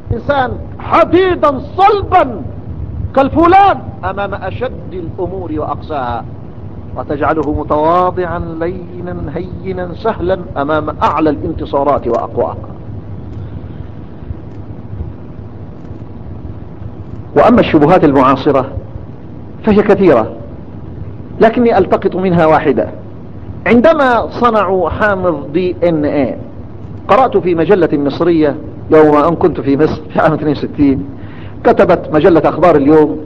إنسان حديدا صلبا كالفولاذ أمام أشد الأمور وأقساها، وتجعله متواضعا لينا هينا سهلا أمام أعلى الانتصارات وأقواها. وأما الشبهات المعاصرة فهي كثيرة، لكني ألتقط منها واحدة. عندما صنعوا حامض DNA، قرأت في مجلة مصرية يوم أن كنت في مصر في عام 62، كتبت مجلة أخبار اليوم: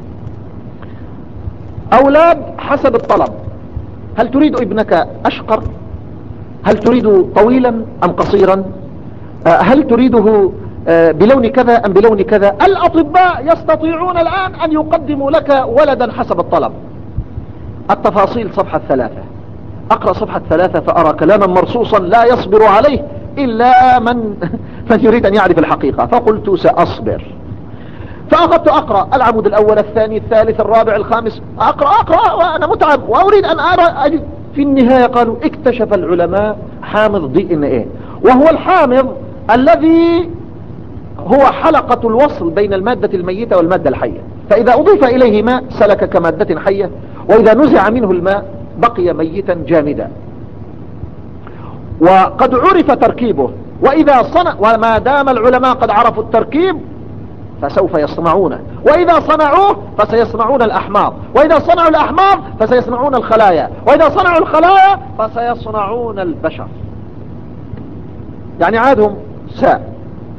أولاد حسب الطلب، هل تريد ابنك أشقر؟ هل تريد طويلا أم قصيرا؟ هل تريده بلون كذا أم بلون كذا؟ الأطباء يستطيعون الآن أن يقدموا لك ولدا حسب الطلب. التفاصيل صفحة 3. أقرأ صفحة 3 فأرى كلاما مرصوصا لا يصبر عليه إلا من يريد أن يعرف الحقيقة، فقلت سأصبر. فأخذت أقرأ العمود الأول الثاني الثالث الرابع الخامس، أقرأ وأنا متعب وأريد أن أرى. في النهاية قالوا اكتشف العلماء حامض DNA، وهو الحامض الذي هو حلقة الوصل بين المادة الميتة والمادة الحية، فإذا أضيف إليه ماء سلك كمادة حية، وإذا نزع منه الماء بقي ميتا جامدا. وقد عرف تركيبه، وما دام العلماء قد عرفوا التركيب فسوف يصنعونه، وإذا صنعوه فسيصنعون الأحماض، وإذا صنعوا الأحماض فسيصنعون الخلايا، وإذا صنعوا الخلايا فسيصنعون البشر. يعني عادهم ساء.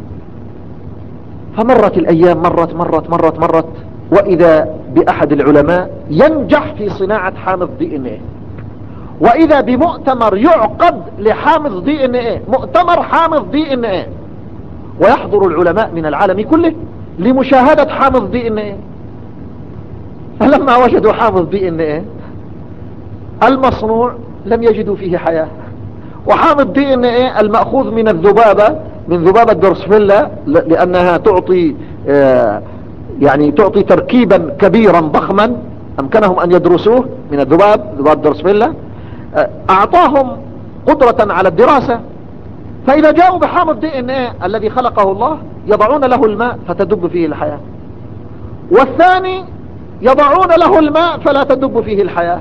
فمرت الأيام، مرت، وإذا بأحد العلماء ينجح في صناعة حامض DNA، وإذا بمؤتمر يعقد لحامض DNA، مؤتمر حامض DNA، ويحضر العلماء من العالم كله لمشاهدة حامض DNA. فلما وجدوا حامض DNA المصنوع لم يجدوا فيه حياة، وحامض DNA المأخوذ من الذبابة، من ذبابة دورسفيلا، لأنها تعطي تعطي تركيبا كبيرا ضخما أمكنهم أن يدرسوه من ذباب دورسفيلا، أعطاهم قدرة على الدراسة. فإذا جاءوا بحامض DNA الذي خلقه الله يضعون له الماء فتدب فيه الحياة، والثاني يضعون له الماء فلا تدب فيه الحياة.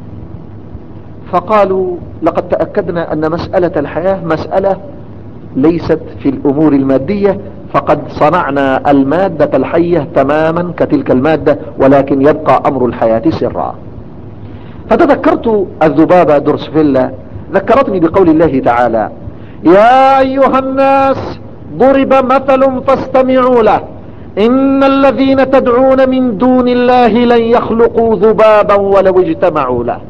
فقالوا لقد تأكدنا أن مسألة الحياة مسألة ليست في الأمور المادية، فقد صنعنا المادة الحية تماما كتلك المادة، ولكن يبقى أمر الحياة سرا. فتذكرت الذبابة دورسفيلا، ذكرتني بقول الله تعالى: يا أيها الناس ضرب مثل فاستمعوا له، إن الذين تدعون من دون الله لن يخلقوا ذبابا ولو اجتمعوا له.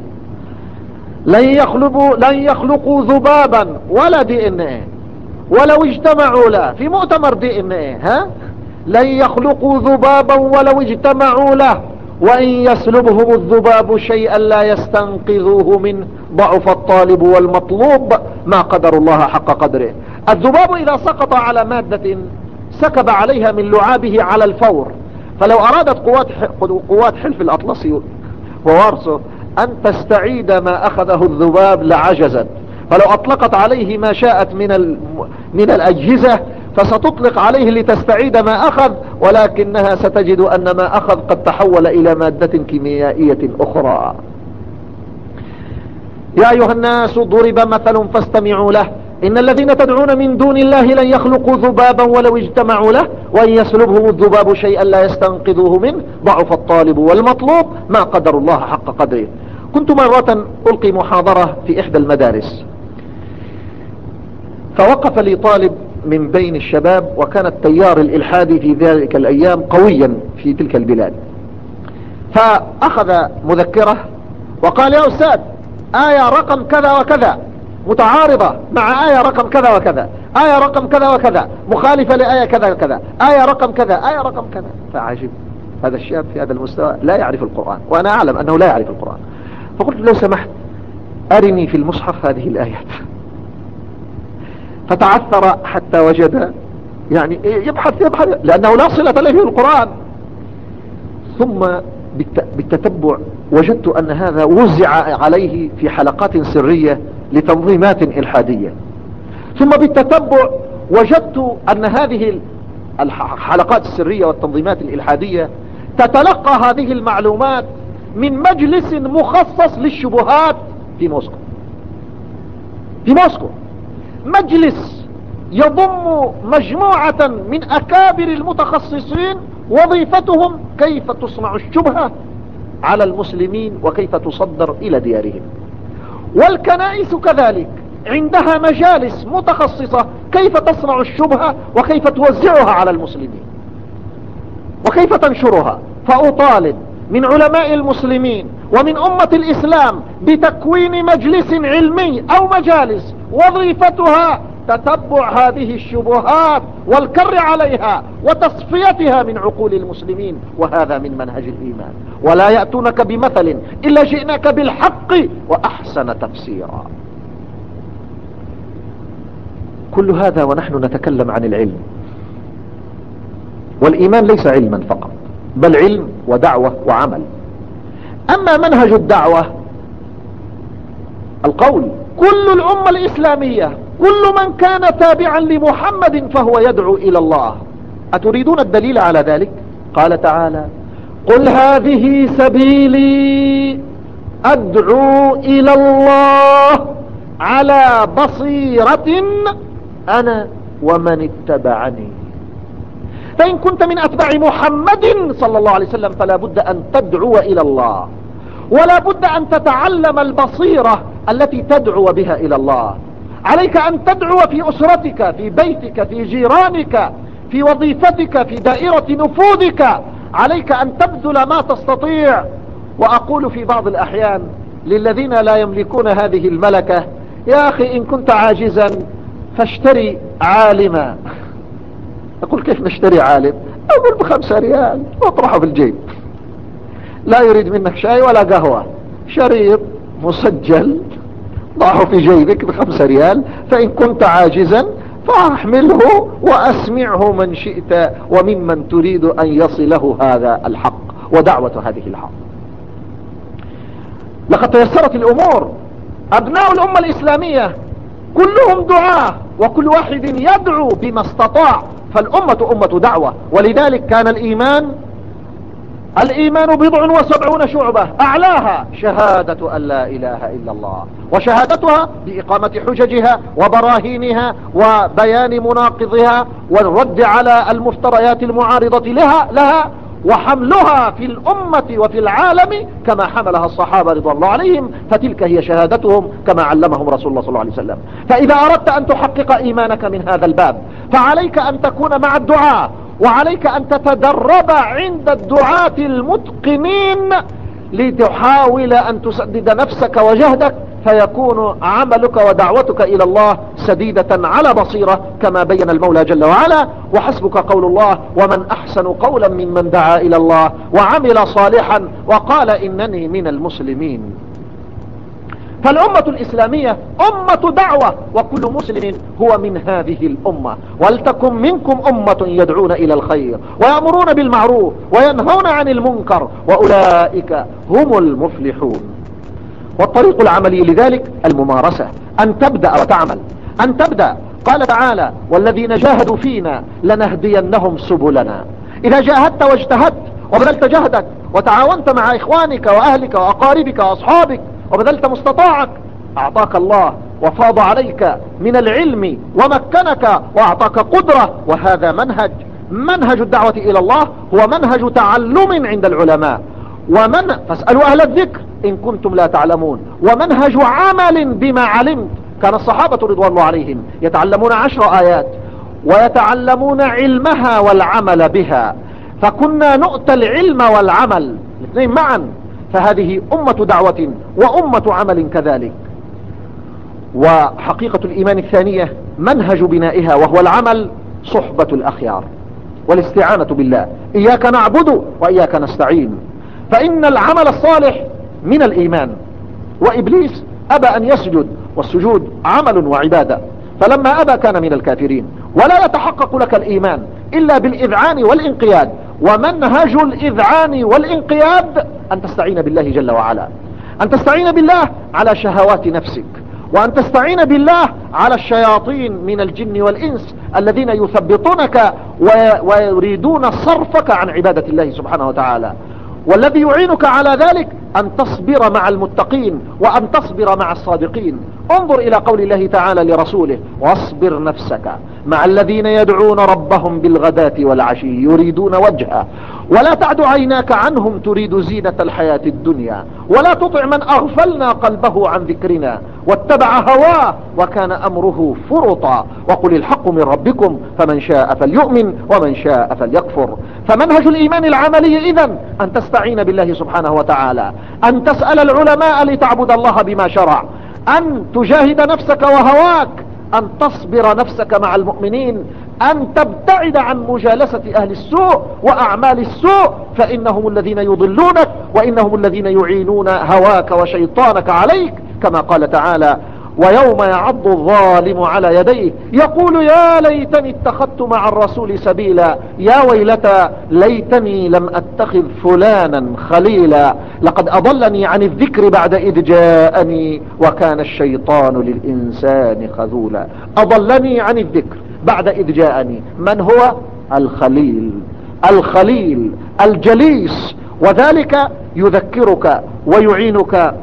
لن يخلقوا ذبابا ولا DNA ولو اجتمعوا له، في مؤتمر DNA لن يخلقوا ذبابا ولو اجتمعوا له، وإن يسلبهم الذباب شيئا لا يستنقذوه منه، ضعف الطالب والمطلوب، ما قدر الله حق قدره. الذباب إذا سقط على مادة سكب عليها من لعابه على الفور، فلو أرادت قوات حلف الأطلسي ووارسو أن تستعيد ما أخذه الذباب لعجزت، فلو أطلقت عليه ما شاءت من الأجهزة فستطلق عليه لتستعيد ما أخذ، ولكنها ستجد أن ما أخذ قد تحول إلى مادة كيميائية أخرى. يا أيها الناس ضرب مثل فاستمعوا له، إن الذين تدعون من دون الله لن يخلقوا ذبابا ولو اجتمعوا له، وإن يسلبهم الذباب شيئا لا يستنقذوه منه، ضعف الطالب والمطلوب، ما قدر الله حق قدره. كنت مرة ألقي محاضرة في إحدى المدارس، فوقف لي طالب من بين الشباب، وكان التيار الإلحادي في ذلك الأيام قويا في تلك البلاد، فأخذ مذكرة وقال: يا أستاذ، آية رقم كذا وكذا متعارضة مع آية رقم كذا وكذا، آية رقم كذا وكذا مخالفة لآية كذا وكذا، آية رقم كذا، آية رقم كذا. فعجب، هذا الشاب في هذا المستوى لا يعرف القرآن، وأنا أعلم أنه لا يعرف القرآن. فقلت: لو سمحت أرني في المصحف هذه الآيات. فتعثر حتى وجد، يعني يبحث لأنه لا صلة له في القرآن. ثم بالتتبع وجدت أن هذا وزع عليه في حلقات سرية لتنظيمات إلحادية. ثم بالتتبع وجدت أن هذه الحلقات السرية والتنظيمات الإلحادية تتلقى هذه المعلومات من مجلس مخصص للشبهات في موسكو. في موسكو مجلس يضم مجموعة من أكابر المتخصصين وظيفتهم كيف تصنع الشبهة على المسلمين وكيف تصدر إلى ديارهم. والكنائس كذلك عندها مجالس متخصصة كيف تصنع الشبهة وكيف توزعها على المسلمين وكيف تنشرها. فأطالب من علماء المسلمين ومن أمة الإسلام بتكوين مجلس علمي أو مجالس وظيفتها تتبع هذه الشبهات والكر عليها وتصفيتها من عقول المسلمين، وهذا من منهج الإيمان. ولا يأتونك بمثل إلا جئناك بالحق وأحسن تفسيرا. كل هذا ونحن نتكلم عن العلم، والإيمان ليس علما فقط بل علم ودعوة وعمل. أما منهج الدعوة القول، كل الأمة الإسلامية كل من كان تابعا لمحمد فهو يدعو إلى الله. أتريدون الدليل على ذلك؟ قال تعالى: قل هذه سبيلي أدعو إلى الله على بصيرة أنا ومن اتبعني. فإن كنت من أتباع محمد صلى الله عليه وسلم فلا بد أن تدعو إلى الله، ولا بد أن تتعلم البصيرة التي تدعو بها إلى الله. عليك أن تدعو في أسرتك، في بيتك، في جيرانك، في وظيفتك، في دائرة نفوذك. عليك أن تبذل ما تستطيع. وأقول في بعض الأحيان للذين لا يملكون هذه الملكة: يا أخي إن كنت عاجزا فاشتري عالما. أقول: كيف نشتري عالم؟ أقول: ب5 ريال واطرحه في الجيب، لا يريد منك شاي ولا قهوة، شريط مسجل ضعه في جيبك ب5 ريال. فإن كنت عاجزا فاحمله وأسمعه من شئت وممن تريد أن يصله هذا الحق ودعوة هذه الحق. لقد تيسرت الأمور. أبناء الأمة الإسلامية كلهم دعاة، وكل واحد يدعو بما استطاع. فالأمة أمة دعوة. ولذلك كان الإيمان 70 شعبة، أعلاها شهادة أن لا إله إلا الله، وشهادتها بإقامة حججها وبراهينها وبيان مناقضها والرد على المفتريات المعارضة لها وحملها في الأمة وفي العالم كما حملها الصحابة رضوان الله عليهم. فتلك هي شهادتهم كما علمهم رسول الله صلى الله عليه وسلم. فإذا أردت أن تحقق إيمانك من هذا الباب فعليك أن تكون مع الدعاء، وعليك أن تتدرب عند الدعاة المتقنين لتحاول أن تسدد نفسك وجهدك، فيكون عملك ودعوتك إلى الله سديدة على بصيرة كما بين المولى جل وعلا. وحسبك قول الله: ومن أحسن قولا ممن دعا إلى الله وعمل صالحا وقال إنني من المسلمين. فالأمة الإسلامية أمة دعوة، وكل مسلم هو من هذه الأمة. ولتكن منكم أمة يدعون إلى الخير ويأمرون بالمعروف وينهون عن المنكر وأولئك هم المفلحون. والطريق العملي لذلك الممارسة، أن تبدأ وتعمل، أن تبدأ. قال تعالى: والذين جاهدوا فينا لنهدينهم سبلنا. إذا جاهدت واجتهدت وبذلت جهدك وتعاونت مع إخوانك وأهلك وأقاربك وأصحابك وبذلت مستطاعك، أعطاك الله وفاض عليك من العلم ومكنك وأعطاك قدرة. وهذا منهج الدعوة إلى الله هو منهج تعلم عند العلماء، فاسألوا أهل الذكر إن كنتم لا تعلمون، ومنهج عمل بما علمت. كان الصحابة رضوان الله عليهم يتعلمون 10 آيات ويتعلمون علمها والعمل بها، فكنا نؤتى العلم والعمل الاثنين معا. فهذه أمة دعوة وأمة عمل كذلك. وحقيقة الإيمان الثانية منهج بنائها وهو العمل، صحبة الأخيار والاستعانة بالله. إياك نعبد وإياك نستعين. فإن العمل الصالح من الإيمان، وإبليس أبى أن يسجد، والسجود عمل وعبادة، فلما أبى كان من الكافرين. ولا يتحقق لك الإيمان إلا بالإذعان والإنقياد. ومنهج الإذعان والإنقياد أن تستعين بالله جل وعلا، أن تستعين بالله على شهوات نفسك، وأن تستعين بالله على الشياطين من الجن والإنس الذين يثبطونك ويريدون صرفك عن عبادة الله سبحانه وتعالى. والذي يعينك على ذلك أن تصبر مع المتقين وأن تصبر مع الصادقين. انظر إلى قول الله تعالى لرسوله: واصبر نفسك مع الذين يدعون ربهم بالغداة والعشي يريدون وجهه ولا تعد عيناك عنهم تريد زينة الحياة الدنيا ولا تطع من أغفلنا قلبه عن ذكرنا واتبع هواه وكان أمره فرطا وقل الحق من ربكم فمن شاء فليؤمن ومن شاء فليكفر. فمنهج الإيمان العملي إذن أن تستعين بالله سبحانه وتعالى، أن تسأل العلماء لتعبد الله بما شرع، أن تجاهد نفسك وهواك، أن تصبر نفسك مع المؤمنين، أن تبتعد عن مجالسة أهل السوء وأعمال السوء فإنهم الذين يضلونك وإنهم الذين يعينون هواك وشيطانك عليك، كما قال تعالى: ويوم يعض الظالم على يديه يقول يا ليتني اتخذت مع الرسول سبيلا يا ويلتى ليتني لم اتخذ فلانا خليلا لقد اضلني عن الذكر بعد اذ جاءني وكان الشيطان للانسان خذولا. اضلني عن الذكر بعد اذ جاءني. من هو؟ الخليل، الخليل الجليس، وذلك يذكرك ويعينك.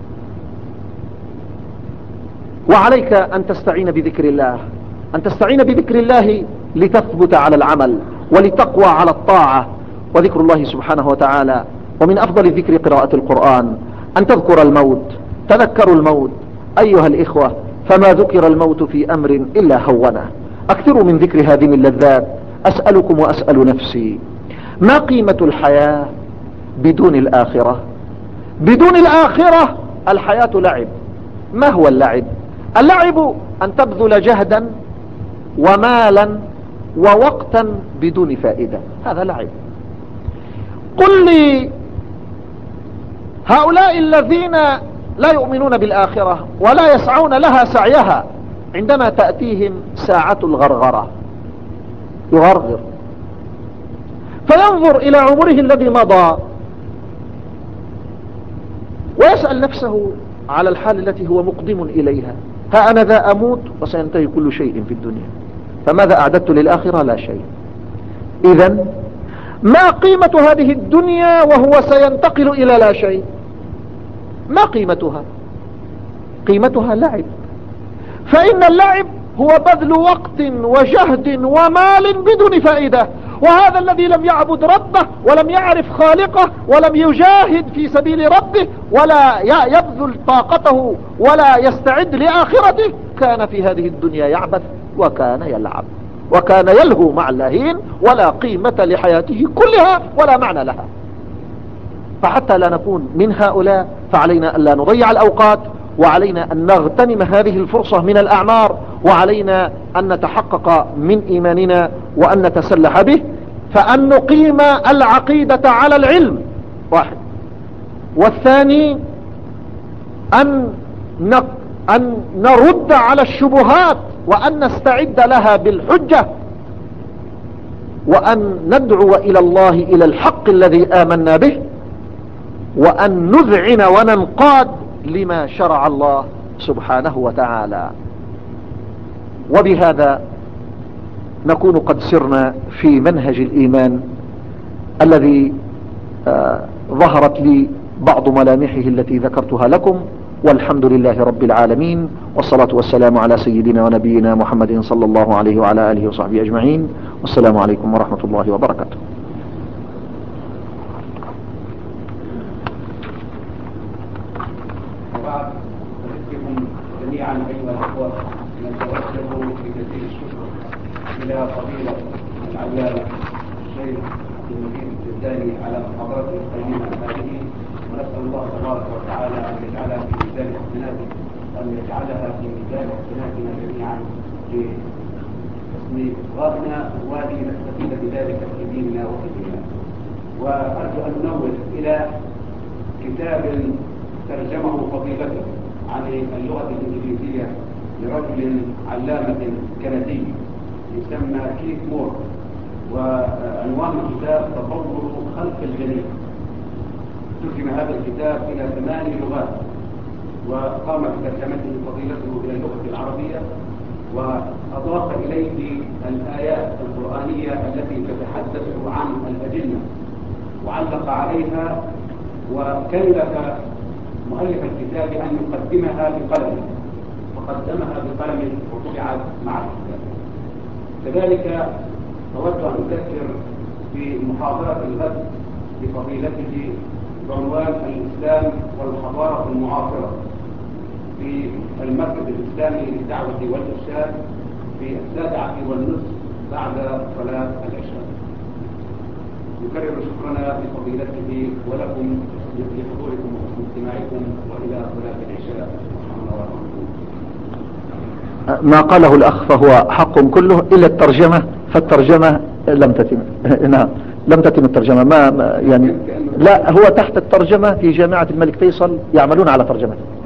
وعليك أن تستعين بذكر الله، أن تستعين بذكر الله لتثبت على العمل ولتقوى على الطاعة. وذكر الله سبحانه وتعالى، ومن أفضل الذكر قراءة القرآن، أن تذكر الموت. تذكروا الموت أيها الإخوة، فما ذكر الموت في أمر إلا هونه. أكثروا من ذكر هذه اللذات. أسألكم وأسأل نفسي: ما قيمة الحياة بدون الآخرة؟ بدون الآخرة الحياة لعب. ما هو اللعب؟ اللعب أن تبذل جهدا ومالا ووقتا بدون فائدة، هذا لعب. قل لي هؤلاء الذين لا يؤمنون بالآخرة ولا يسعون لها سعيها، عندما تأتيهم ساعة الغرغرة يغرغر فينظر إلى عمره الذي مضى ويسأل نفسه على الحال التي هو مقدم إليها: ها أنا ذا أموت وسينتهي كل شيء في الدنيا، فماذا أعددت للآخرة؟ لا شيء. إذن ما قيمة هذه الدنيا وهو سينتقل إلى لا شيء؟ ما قيمتها؟ قيمتها لعب. فإن اللعب هو بذل وقت وجهد ومال بدون فائدة، وهذا الذي لم يعبد ربه ولم يعرف خالقه ولم يجاهد في سبيل ربه ولا يبذل طاقته ولا يستعد لآخرته كان في هذه الدنيا يعبث وكان يلعب وكان يلهو مع اللاهين، ولا قيمة لحياته كلها ولا معنى لها. فحتى لا نكون من هؤلاء فعلينا أن لا نضيع الأوقات، وعلينا أن نغتنم هذه الفرصة من الأعمار، وعلينا أن نتحقق من إيماننا وأن نتسلح به. فأن نقيم العقيدة على العلم واحد، والثاني أن نرد على الشبهات وأن نستعد لها بالحجة، وأن ندعو إلى الله إلى الحق الذي آمنا به، وأن نذعن وننقاد لما شرع الله سبحانه وتعالى. وبهذا نكون قد سرنا في منهج الإيمان الذي ظهرت لي بعض ملامحه التي ذكرتها لكم، والحمد لله رب العالمين، والصلاة والسلام على سيدنا ونبينا محمد صلى الله عليه وعلى آله وصحبه أجمعين، والسلام عليكم ورحمة الله وبركاته. جميعا أيها الأخوة، نتوجه بجزيل الشكر إلى فضيلة العلامة الشيخ المجيد الثاني على محاضرته القيمة هذه، ونسأل الله تبارك وتعالى أن يجعلها في ميزان حسناته وأن يجعلها في ميزان حسناتنا جميعا لحسن إصغائنا وأن نستفيد بذلك في ديننا وفي ديننا. وأرجو أن ننوه إلى كتاب ترجمه فضيلته عن اللغة الإنجليزية لرجل علامة كندي يسمى كيث مور، وعنوان الكتاب تطور خلق الجنين. ترجم هذا الكتاب إلى 8 لغات، وقام بترجمته فضيلته إلى اللغة العربية وأضاف إليه الآيات القرآنية التي تتحدث عن الأجنة وعلق عليها، وكلف مؤلف الكتاب أن يقدمها بقلم، فقدمها بقلم وطبعت مع الكتاب. كذلك أود أن أذكر في محاضرة الغد لفضيلته بعنوان الإسلام والحضارة المعاصرة في المركز الإسلامي للدعوة والإرشاد في 7:30 بعد صلاة العشاء. نكرر شكرنا لفضيلته ولكم لحضوركم وحسن استماعكم، وإلى صلاة العشاء. ما قاله الأخ فهو حق كله إلا الترجمة، فالترجمة لم تتم. نعم لم تتم الترجمة. ما يعني لا، هو تحت الترجمة في جامعة الملك فيصل يعملون على ترجمته.